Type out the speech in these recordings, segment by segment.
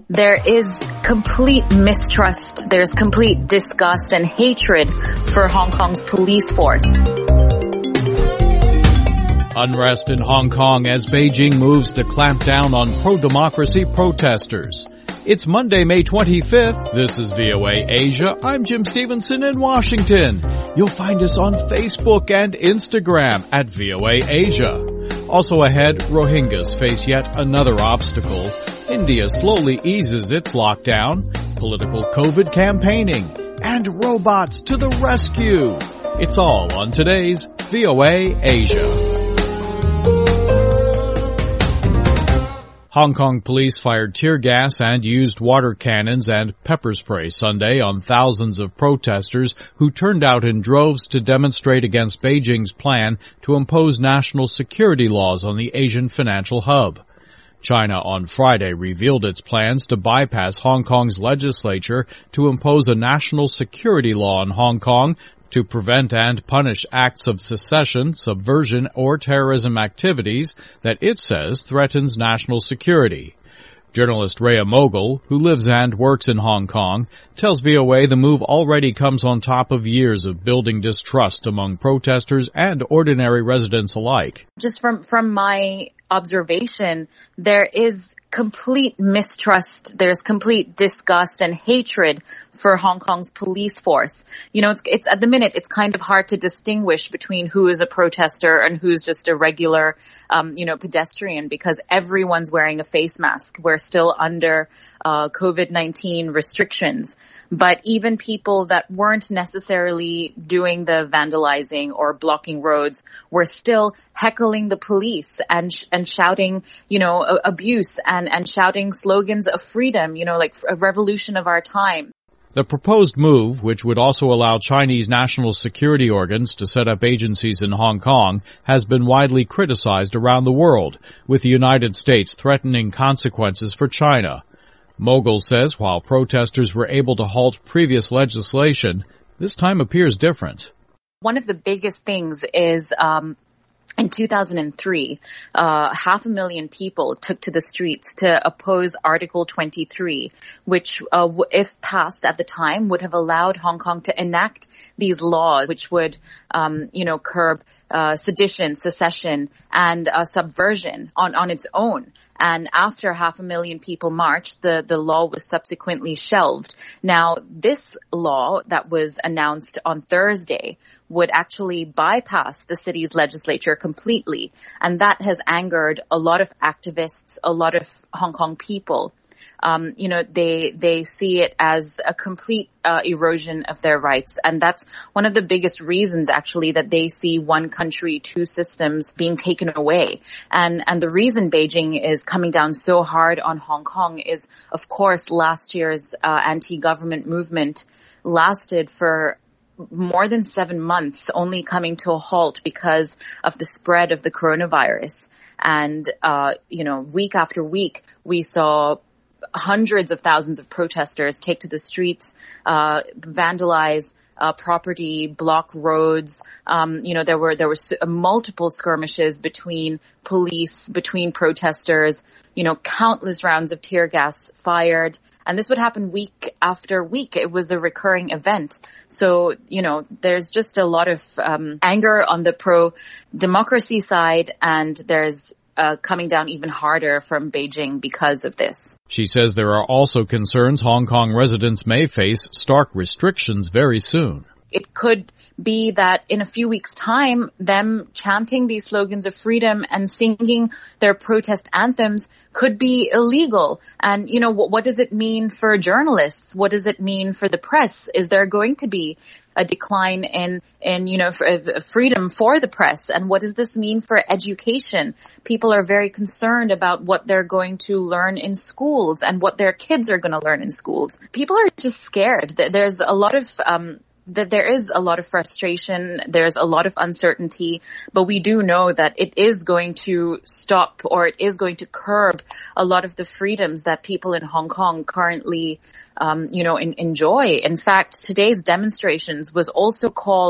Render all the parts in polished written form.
There is complete mistrust, there's complete disgust and hatred for Hong Kong's police force. Unrest in Hong Kong as Beijing moves to clamp down on pro-democracy protesters. It's Monday, May 25th. This is VOA Asia. I'm Jim Stevenson in Washington. You'll find us on Facebook and Instagram at VOA Asia. Also ahead, Rohingyas face yet another obstacle. India slowly eases its lockdown, political COVID campaigning, and robots to the rescue. It's all on today's VOA Asia. Hong Kong police fired tear gas and used water cannons and pepper spray Sunday on thousands of protesters who turned out in droves to demonstrate against Beijing's plan to impose national security laws on the Asian financial hub. China on Friday revealed its plans to bypass Hong Kong's legislature to impose a national security law in Hong Kong to prevent and punish acts of secession, subversion, or terrorism activities that it says threatens national security. Journalist Rhea Mogul, who lives and works in Hong Kong, tells VOA the move already comes on top of years of building distrust among protesters and ordinary residents alike. Just from my observation, there is complete mistrust, there's complete disgust and hatred for Hong Kong's police force. You know, it's at the minute, it's kind of hard to distinguish between who is a protester and who's just a regular, pedestrian, because everyone's wearing a face mask. We're still under COVID-19 restrictions. But even people that weren't necessarily doing the vandalizing or blocking roads were still heckling the police and shouting, abuse and shouting slogans of freedom, like a revolution of our time. The proposed move, which would also allow Chinese national security organs to set up agencies in Hong Kong, has been widely criticized around the world, with the United States threatening consequences for China. Mogul says while protesters were able to halt previous legislation, this time appears different. One of the biggest things is in 2003, 500,000 people took to the streets to oppose Article 23, which, if passed at the time, would have allowed Hong Kong to enact these laws, which would, curb sedition, secession, and subversion on its own. And after 500,000 people marched, the law was subsequently shelved. Now, this law that was announced on Thursday would actually bypass the city's legislature completely. And that has angered a lot of activists, a lot of Hong Kong people. They see it as a complete erosion of their rights. And that's one of the biggest reasons, actually, that they see one country, two systems being taken away. And the reason Beijing is coming down so hard on Hong Kong is, of course, last year's anti-government movement lasted for more than 7 months, only coming to a halt because of the spread of the coronavirus. And, week after week, we saw hundreds of thousands of protesters take to the streets, vandalize property, block roads. There were multiple skirmishes between police, between protesters, countless rounds of tear gas fired. And this would happen week after week. It was a recurring event. So, there's just a lot of anger on the pro-democracy side, and there's coming down even harder from Beijing because of this. She says there are also concerns Hong Kong residents may face stark restrictions very soon. It could be that in a few weeks' time, them chanting these slogans of freedom and singing their protest anthems could be illegal. And, what does it mean for journalists? What does it mean for the press? Is there going to be a decline in freedom for the press? And what does this mean for education? People are very concerned about what they're going to learn in schools and what their kids are going to learn in schools. People are just scared. There's a lot of that there is a lot of frustration, there's a lot of uncertainty, but we do know that it is going to stop, or it is going to curb a lot of the freedoms that people in Hong Kong currently enjoy. In fact, today's demonstrations was also called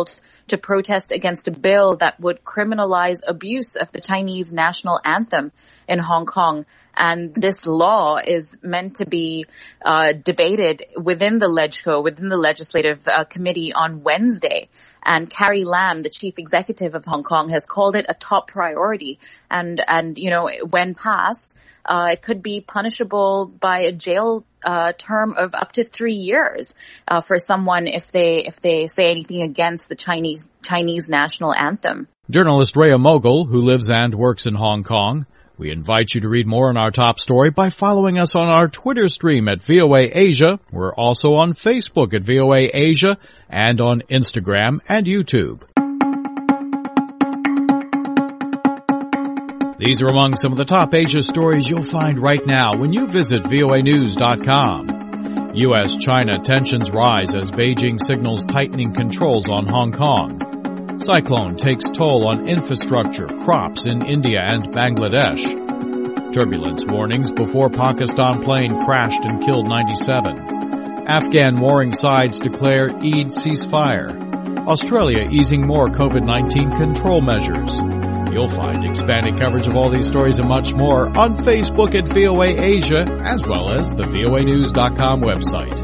to protest against a bill that would criminalize abuse of the Chinese national anthem in Hong Kong. And this law is meant to be debated within the LegCo, within the Legislative Committee on Wednesday. And Carrie Lam, the chief executive of Hong Kong, has called it a top priority. And you know, when passed, it could be punishable by a jail term of up to 3 years for someone if they say anything against the Chinese national anthem. Journalist Rhea Mogul, who lives and works in Hong Kong. We invite you to read more on our top story by following us on our Twitter stream at VOA Asia. We're also on Facebook at VOA Asia and on Instagram and YouTube. These are among some of the top Asia stories you'll find right now when you visit voanews.com. U.S.-China tensions rise as Beijing signals tightening controls on Hong Kong. Cyclone takes toll on infrastructure, crops in India and Bangladesh. Turbulence warnings before Pakistan plane crashed and killed 97. Afghan warring sides declare Eid ceasefire. Australia easing more COVID-19 control measures. You'll find expanded coverage of all these stories and much more on Facebook at VOA Asia, as well as the voanews.com website.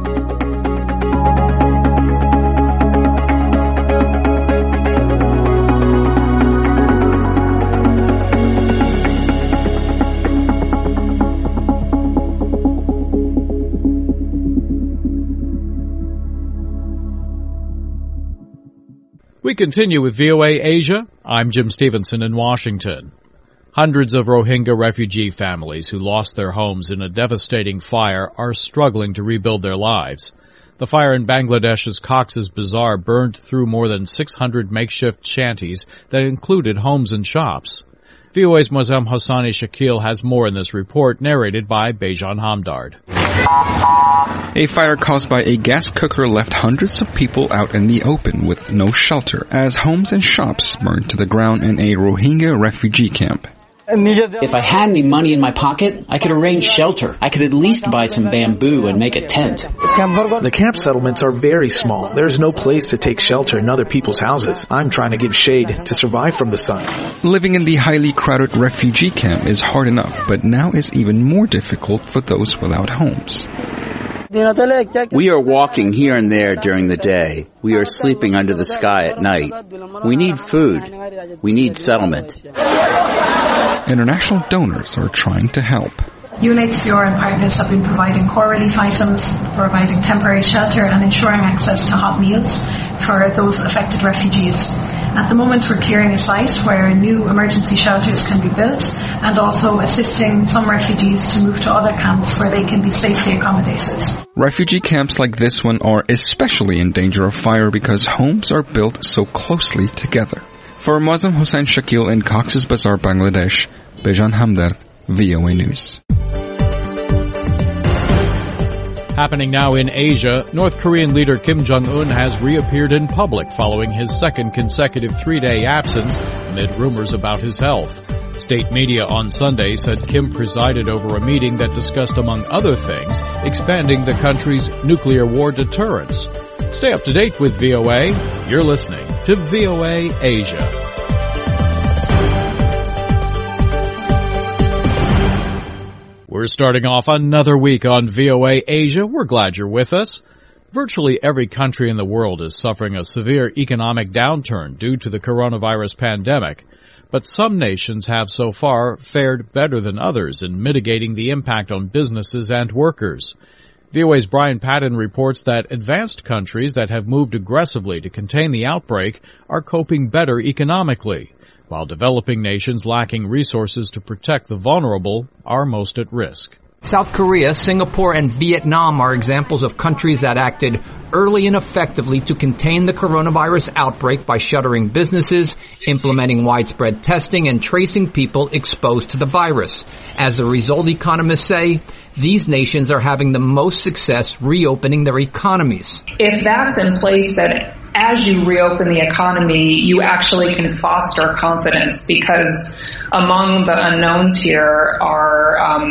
We continue with VOA Asia. I'm Jim Stevenson in Washington. Hundreds of Rohingya refugee families who lost their homes in a devastating fire are struggling to rebuild their lives. The fire in Bangladesh's Cox's Bazar burned through more than 600 makeshift shanties that included homes and shops. VOA's Moazzam Hosseini Shakil has more in this report, narrated by Bejan Hamdard. A fire caused by a gas cooker left hundreds of people out in the open with no shelter as homes and shops burned to the ground in a Rohingya refugee camp. If I had any money in my pocket, I could arrange shelter. I could at least buy some bamboo and make a tent. The camp settlements are very small. There's no place to take shelter in other people's houses. I'm trying to give shade to survive from the sun. Living in the highly crowded refugee camp is hard enough, but now is even more difficult for those without homes. We are walking here and there during the day. We are sleeping under the sky at night. We need food. We need settlement. International donors are trying to help. UNHCR and partners have been providing core relief items, providing temporary shelter and ensuring access to hot meals for those affected refugees. At the moment, we're clearing a site where new emergency shelters can be built and also assisting some refugees to move to other camps where they can be safely accommodated. Refugee camps like this one are especially in danger of fire because homes are built so closely together. For Moazzam Hosseini Shakil in Cox's Bazar, Bangladesh, Bejan Hamdard, VOA News. Happening now in Asia, North Korean leader Kim Jong-un has reappeared in public following his second consecutive 3-day absence amid rumors about his health. State media on Sunday said Kim presided over a meeting that discussed, among other things, expanding the country's nuclear war deterrence. Stay up to date with VOA. You're listening to VOA Asia. We're starting off another week on VOA Asia. We're glad you're with us. Virtually every country in the world is suffering a severe economic downturn due to the coronavirus pandemic. But some nations have so far fared better than others in mitigating the impact on businesses and workers. VOA's Brian Patton reports that advanced countries that have moved aggressively to contain the outbreak are coping better economically, while developing nations lacking resources to protect the vulnerable are most at risk. South Korea, Singapore, and Vietnam are examples of countries that acted early and effectively to contain the coronavirus outbreak by shuttering businesses, implementing widespread testing, and tracing people exposed to the virus. As a result, economists say, these nations are having the most success reopening their economies. If that's in place, that as you reopen the economy, you actually can foster confidence, because among the unknowns here are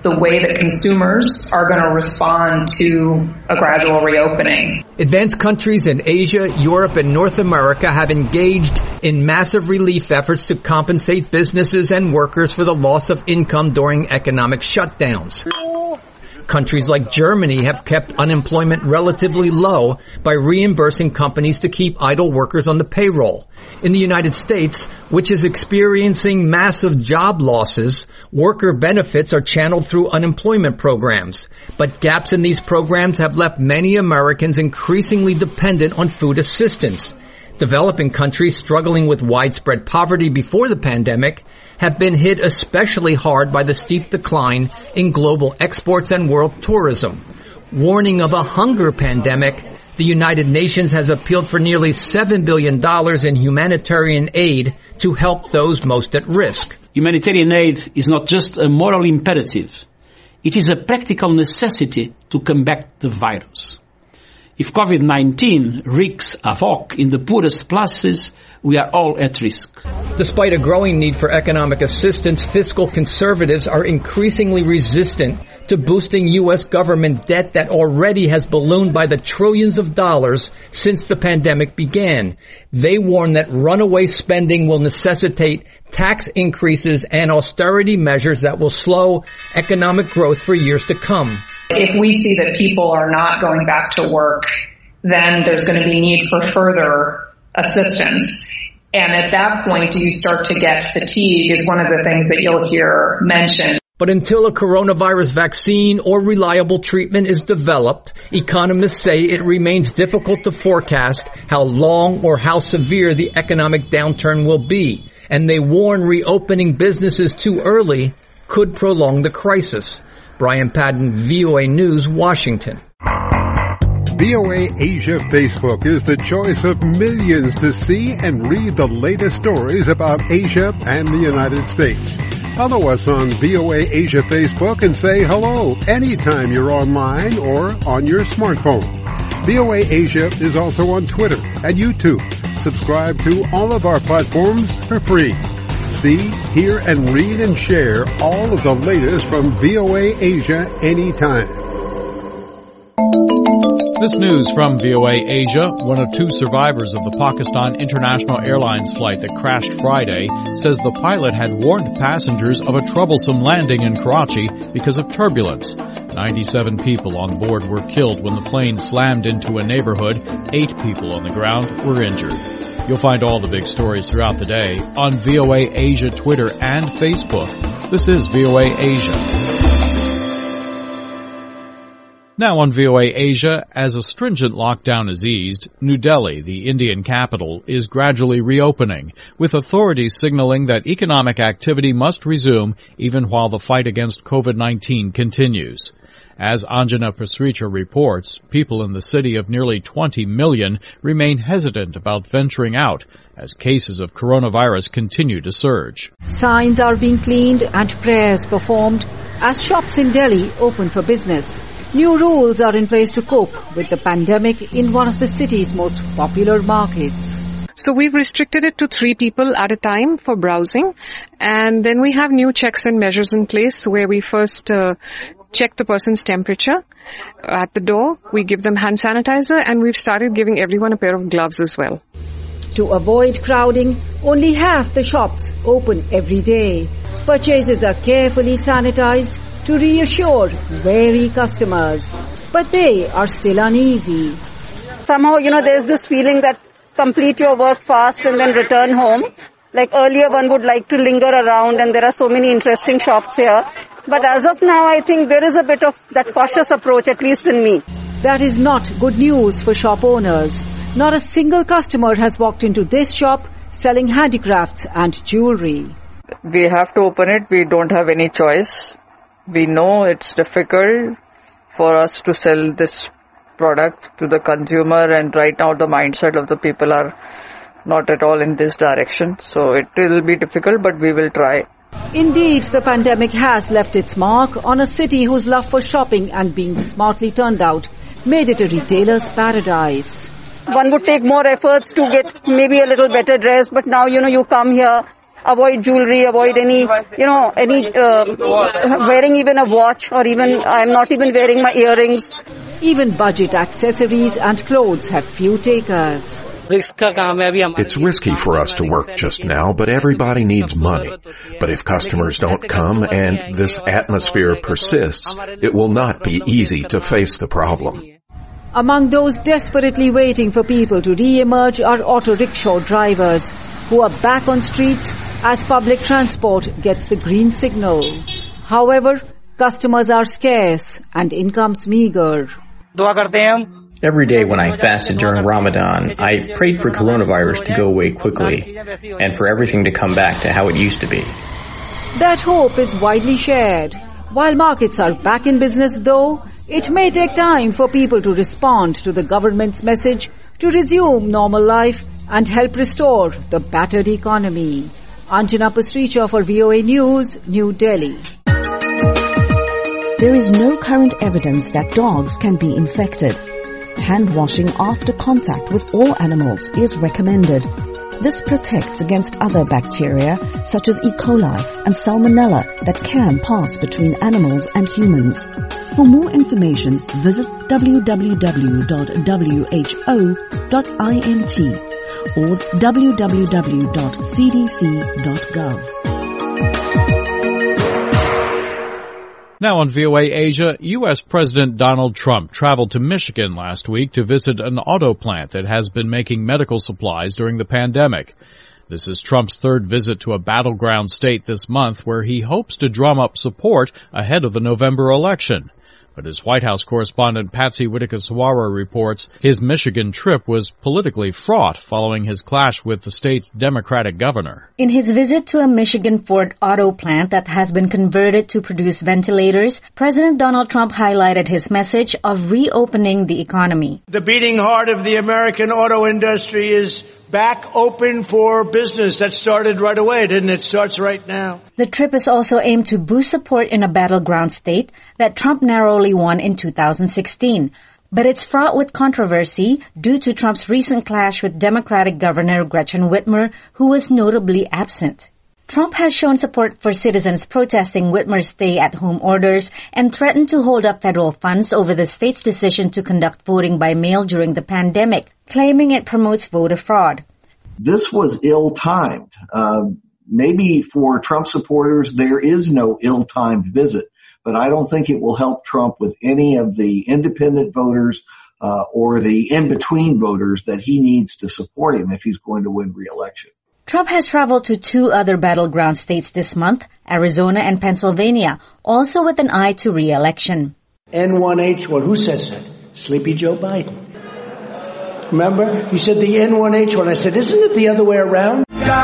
the way that consumers are going to respond to a gradual reopening. Advanced countries in Asia, Europe, and North America have engaged in massive relief efforts to compensate businesses and workers for the loss of income during economic shutdowns. Countries like Germany have kept unemployment relatively low by reimbursing companies to keep idle workers on the payroll. In the United States, which is experiencing massive job losses, worker benefits are channeled through unemployment programs. But gaps in these programs have left many Americans increasingly dependent on food assistance. Developing countries struggling with widespread poverty before the pandemic have been hit especially hard by the steep decline in global exports and world tourism. Warning of a hunger pandemic, the United Nations has appealed for nearly $7 billion in humanitarian aid to help those most at risk. Humanitarian aid is not just a moral imperative. It is a practical necessity to combat the virus. If COVID-19 wreaks havoc in the poorest classes, we are all at risk. Despite a growing need for economic assistance, fiscal conservatives are increasingly resistant to boosting U.S. government debt that already has ballooned by the trillions of dollars since the pandemic began. They warn that runaway spending will necessitate tax increases and austerity measures that will slow economic growth for years to come. If we see that people are not going back to work, then there's going to be need for further assistance. And at that point, do you start to get fatigue is one of the things that you'll hear mentioned. But until a coronavirus vaccine or reliable treatment is developed, economists say it remains difficult to forecast how long or how severe the economic downturn will be. And they warn reopening businesses too early could prolong the crisis. Brian Padden, VOA News, Washington. VOA Asia Facebook is the choice of millions to see and read the latest stories about Asia and the United States. Follow us on VOA Asia Facebook and say hello anytime you're online or on your smartphone. VOA Asia is also on Twitter and YouTube. Subscribe to all of our platforms for free. See, hear, and read and share all of the latest from VOA Asia anytime. This news from VOA Asia, one of two survivors of the Pakistan International Airlines flight that crashed Friday, says the pilot had warned passengers of a troublesome landing in Karachi because of turbulence. 97 people on board were killed when the plane slammed into a neighborhood. 8 people on the ground were injured. You'll find all the big stories throughout the day on VOA Asia Twitter and Facebook. This is VOA Asia. Now on VOA Asia, as a stringent lockdown is eased, New Delhi, the Indian capital, is gradually reopening, with authorities signaling that economic activity must resume even while the fight against COVID-19 continues. As Anjana Pasricha reports, people in the city of nearly 20 million remain hesitant about venturing out as cases of coronavirus continue to surge. Signs are being cleaned and prayers performed as shops in Delhi open for business. New rules are in place to cope with the pandemic in one of the city's most popular markets. So we've restricted it to 3 people at a time for browsing. And then we have new checks and measures in place where we first check the person's temperature at the door. We give them hand sanitizer and we've started giving everyone a pair of gloves as well. To avoid crowding, only half the shops open every day. Purchases are carefully sanitized to reassure wary customers. But they are still uneasy. Somehow, there's this feeling that complete your work fast and then return home. Like earlier, one would like to linger around and there are so many interesting shops here. But as of now, I think there is a bit of that cautious approach, at least in me. That is not good news for shop owners. Not a single customer has walked into this shop selling handicrafts and jewelry. We have to open it. We don't have any choice. We know it's difficult for us to sell this product to the consumer, and right now the mindset of the people are not at all in this direction. So it will be difficult, but we will try. Indeed, the pandemic has left its mark on a city whose love for shopping and being smartly turned out made it a retailer's paradise. One would take more efforts to get maybe a little better dress, but now, you come here, avoid jewelry, avoid any wearing even a watch, or even I'm not even wearing my earrings. Even budget accessories and clothes have few takers. It's risky for us to work just now, but everybody needs money. But if customers don't come and this atmosphere persists, it will not be easy to face the problem. Among those desperately waiting for people to re-emerge are auto rickshaw drivers, who are back on streets as public transport gets the green signal. However, customers are scarce and incomes meager. Every day when I fasted during Ramadan, I prayed for coronavirus to go away quickly and for everything to come back to how it used to be. That hope is widely shared. While markets are back in business though, it may take time for people to respond to the government's message to resume normal life and help restore the battered economy. Anjana Pasricha for VOA News, New Delhi. There is no current evidence that dogs can be infected. Hand washing after contact with all animals is recommended. This protects against other bacteria such as E. coli and Salmonella that can pass between animals and humans. For more information, visit www.who.int or www.cdc.gov. Now on VOA Asia, U.S. President Donald Trump traveled to Michigan last week to visit an auto plant that has been making medical supplies during the pandemic. This is Trump's third visit to a battleground state this month, where he hopes to drum up support ahead of the November election. But as White House correspondent Patsy Widakuswara reports, his Michigan trip was politically fraught following his clash with the state's Democratic governor. In his visit to a Michigan Ford auto plant that has been converted to produce ventilators, President Donald Trump highlighted his message of reopening the economy. The beating heart of the American auto industry is back open for business. That started right away, didn't it? It starts right now. The trip is also aimed to boost support in a battleground state that Trump narrowly won in 2016. But it's fraught with controversy due to Trump's recent clash with Democratic Governor Gretchen Whitmer, who was notably absent. Trump has shown support for citizens protesting Whitmer's stay-at-home orders and threatened to hold up federal funds over the state's decision to conduct voting by mail during the pandemic, claiming it promotes voter fraud. This was ill-timed. Maybe for Trump supporters, there is no ill-timed visit, but I don't think it will help Trump with any of the independent voters or the in-between voters that he needs to support him if he's going to win re-election. Trump has traveled to two other battleground states this month, Arizona and Pennsylvania, also with an eye to re-election. N1H1, who says that? Sleepy Joe Biden. Remember? He said the N1H1. I said, isn't it the other way around?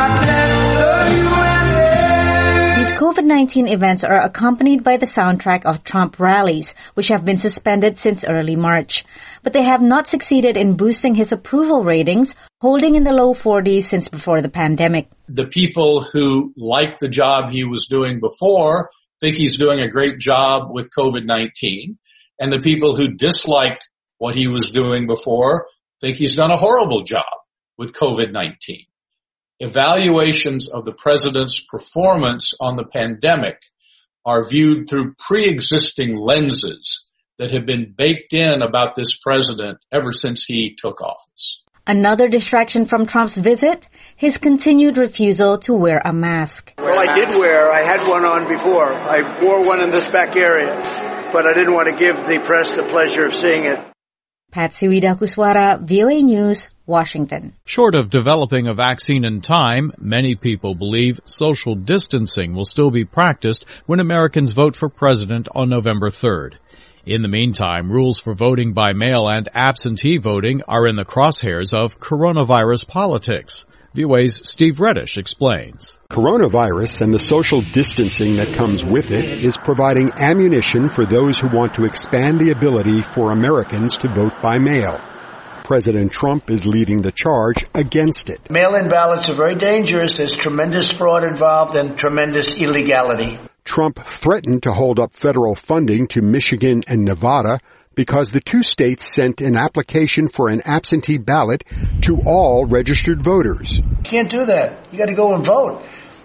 These COVID-19 events are accompanied by the soundtrack of Trump rallies, which have been suspended since early March. But they have not succeeded in boosting his approval ratings, holding in the low 40s since before the pandemic. The people who like the job he was doing before think he's doing a great job with COVID-19. And the people who disliked what he was doing before think he's done a horrible job with COVID-19. Evaluations of the president's performance on the pandemic are viewed through pre-existing lenses that have been baked in about this president ever since he took office. Another distraction from Trump's visit, his continued refusal to wear a mask. Well, I had one on before. I wore one in this back area, but I didn't want to give the press the pleasure of seeing it. Patsy Widakuswara, VOA News, Washington. Short of developing a vaccine in time, many people believe social distancing will still be practiced when Americans vote for president on November 3rd. In the meantime, rules for voting by mail and absentee voting are in the crosshairs of coronavirus politics. VOA's Steve Reddish explains. Coronavirus and the social distancing that comes with it is providing ammunition for those who want to expand the ability for Americans to vote by mail. President Trump is leading the charge against it. Mail-in ballots are very dangerous. There's tremendous fraud involved and tremendous illegality. Trump threatened to hold up federal funding to Michigan and Nevada because the two states sent an application for an absentee ballot to all registered voters. You can't do that. You got to go and vote.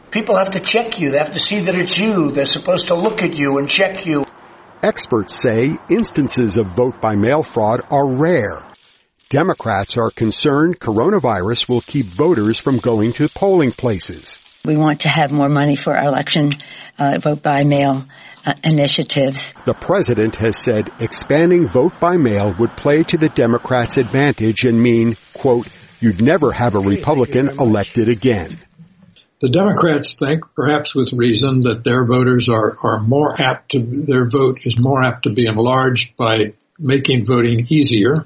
People have to check you. They have to see that it's you. They're supposed to look at you and check you. Experts say instances of vote-by-mail fraud are rare. Democrats are concerned coronavirus will keep voters from going to polling places. We want to have more money for our election vote-by-mail initiatives. The president has said expanding vote-by-mail would play to the Democrats' advantage and mean, quote, you'd never have a Republican elected again. The Democrats think, perhaps with reason, that their voters are more apt to, their vote is more apt to be enlarged by making voting easier.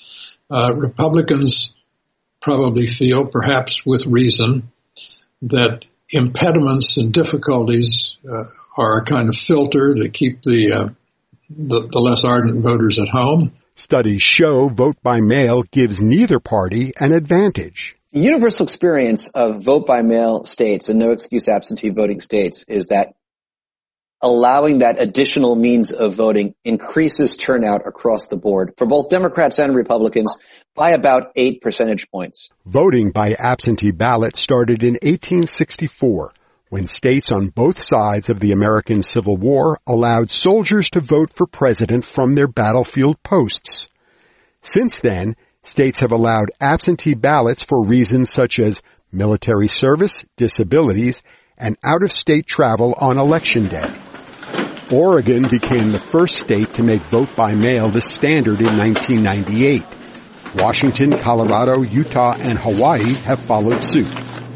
Republicans probably feel, perhaps with reason, that impediments and difficulties are a kind of filter to keep the less ardent voters at home. Studies show vote by mail gives neither party an advantage. The universal experience of vote-by-mail states and no-excuse absentee voting states is that allowing that additional means of voting increases turnout across the board for both Democrats and Republicans by about 8 percentage points. Voting by absentee ballot started in 1864, when states on both sides of the American Civil War allowed soldiers to vote for president from their battlefield posts. Since then, states have allowed absentee ballots for reasons such as military service, disabilities, and out-of-state travel on Election Day. Oregon became the first state to make vote-by-mail the standard in 1998. Washington, Colorado, Utah, and Hawaii have followed suit.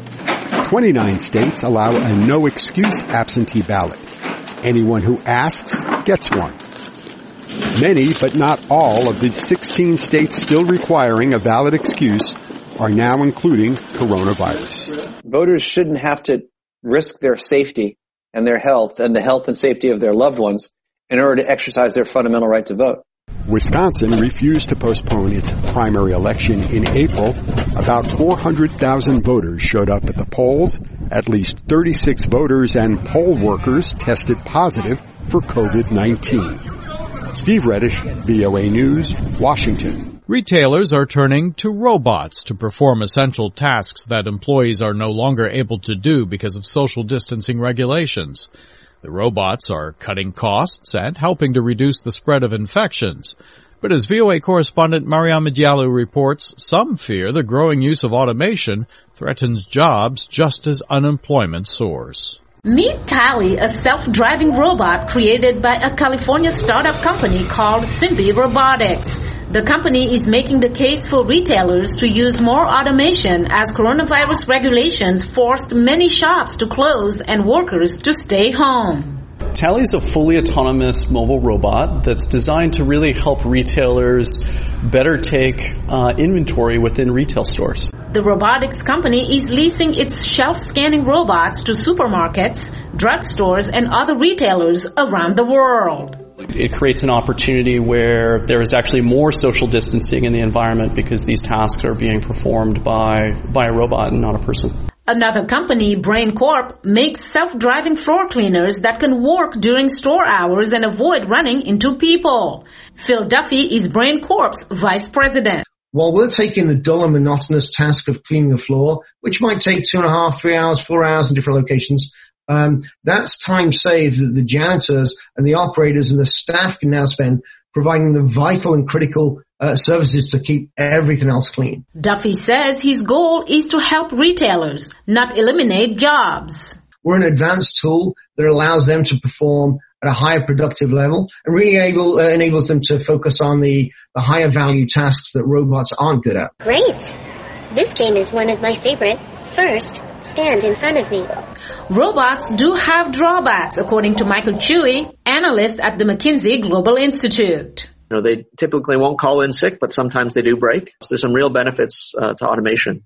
29 states allow a no-excuse absentee ballot. Anyone who asks gets one. Many, but not all, of the 16 states still requiring a valid excuse are now including coronavirus. Voters shouldn't have to risk their safety and their health and the health and safety of their loved ones in order to exercise their fundamental right to vote. Wisconsin refused to postpone its primary election in April. About 400,000 voters showed up at the polls. At least 36 voters and poll workers tested positive for COVID-19. Steve Reddish, VOA News, Washington. Retailers are turning to robots to perform essential tasks that employees are no longer able to do because of social distancing regulations. The robots are cutting costs and helping to reduce the spread of infections. But as VOA correspondent Mariama Diallo reports, some fear the growing use of automation threatens jobs just as unemployment soars. Meet Tally, a self-driving robot created by a California startup company called Simbi Robotics. The company is making the case for retailers to use more automation as coronavirus regulations forced many shops to close and workers to stay home. Tally is a fully autonomous mobile robot that's designed to really help retailers better take inventory within retail stores. The robotics company is leasing its shelf-scanning robots to supermarkets, drugstores, and other retailers around the world. It creates an opportunity where there is actually more social distancing in the environment because these tasks are being performed by a robot and not a person. Another company, Brain Corp, makes self-driving floor cleaners that can work during store hours and avoid running into people. Phil Duffy is Brain Corp's vice president. While we're taking the dull and monotonous task of cleaning the floor, which might take 2.5, 3 hours, 4 hours in different locations, that's time saved that the janitors and the operators and the staff can now spend providing the vital and critical services to keep everything else clean. Duffy says his goal is to help retailers, not eliminate jobs. We're an advanced tool that allows them to perform at a higher productive level and really enables them to focus on the higher value tasks that robots aren't good at. Great! This game is one of my favorite. First, stand in front of me. Robots do have drawbacks, according to Michael Chewy, analyst at the McKinsey Global Institute. You know, they typically won't call in sick, but sometimes they do break. So there's some real benefits to automation,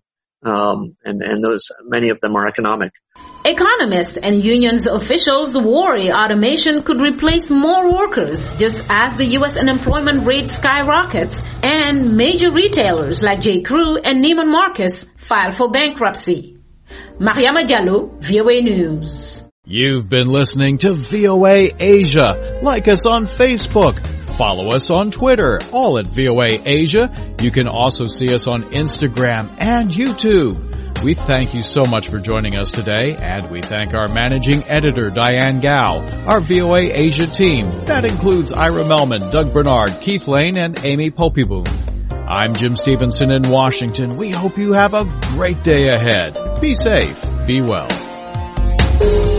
and those many of them are economic. Economists and unions officials worry automation could replace more workers, just as the U.S. unemployment rate skyrockets and major retailers like J.Crew and Neiman Marcus file for bankruptcy. Mariama Diallo, VOA News. You've been listening to VOA Asia. Like us on Facebook. Follow us on Twitter, all at VOA Asia. You can also see us on Instagram and YouTube. We thank you so much for joining us today, and we thank our managing editor, Diane Gao, our VOA Asia team. That includes Ira Melman, Doug Bernard, Keith Lane, and Amy Popieboom. I'm Jim Stevenson in Washington. We hope you have a great day ahead. Be safe. Be well.